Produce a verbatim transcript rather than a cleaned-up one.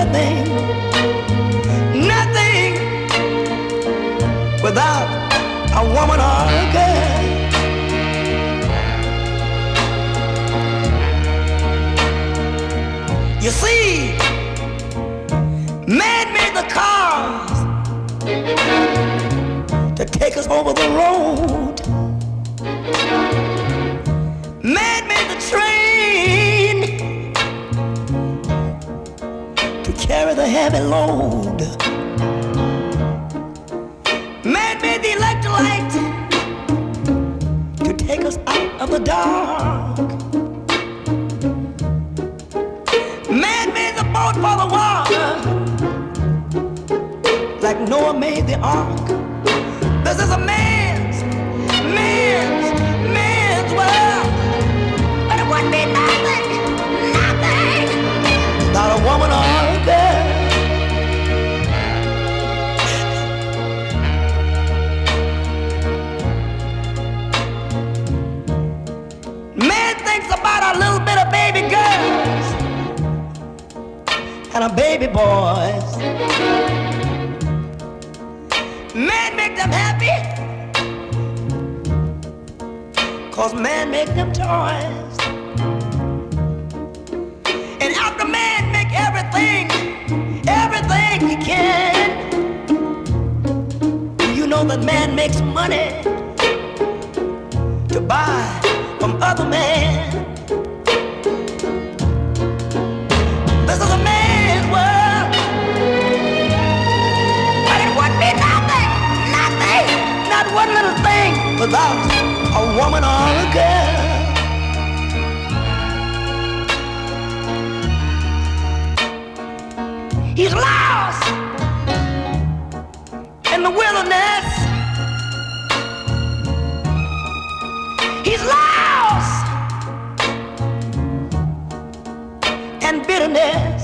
nothing, nothing without a woman or a girl. You see, man made the cars to take us over the road. Man made the train to carry the heavy load. Man made the electric light to take us out of the dark. Man made the boat for the water, like Noah made the ark. This is a man's, man's, man's world. But it wouldn't be nothing, nothing without a woman or a girl. Man thinks about a little bit of baby girls and a baby boys. Man make them happy, 'cause man make them toys. And after man make everything, everything he can, you know that man makes money to buy from other men. This is a man's world, but it wouldn't be nothing, nothing, not one little thing without a woman or a girl. He's lost in the wilderness. He's lost in bitterness.